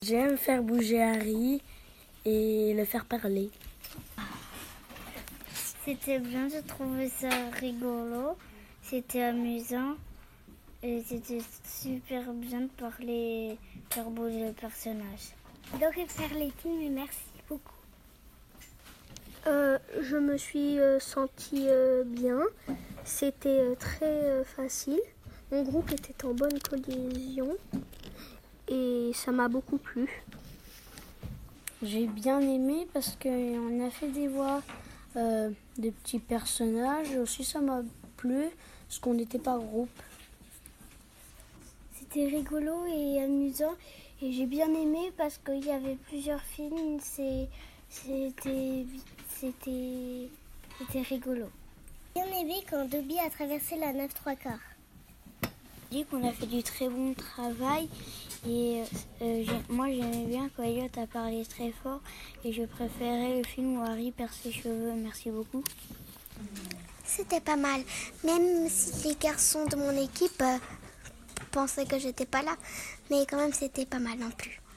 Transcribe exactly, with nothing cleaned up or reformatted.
J'aime faire bouger Harry et le faire parler. C'était bien, j'ai trouvé ça rigolo, c'était amusant et c'était super bien de parler, faire bouger le personnage. Donc faire les films, merci beaucoup. Euh, je me suis euh, sentie euh, bien, c'était euh, très euh, facile. Mon groupe était en bonne cohésion et ça m'a beaucoup plu. J'ai bien aimé parce qu'on a fait des voix euh, de petits personnages. Aussi, ça m'a plu parce qu'on n'était pas groupe. C'était rigolo et amusant et j'ai bien aimé parce qu'il y avait plusieurs films. C'est, c'était, c'était, c'était rigolo. J'ai bien aimé quand Dobby a traversé la neuf trois quarts. Je dis qu'on a fait du très bon travail et euh, j'ai, moi j'aimais bien quand Elliot a parlé très fort et je préférais le film où Harry perd ses cheveux. Merci beaucoup. C'était pas mal, même si les garçons de mon équipe euh, pensaient que j'étais pas là, mais quand même c'était pas mal non plus.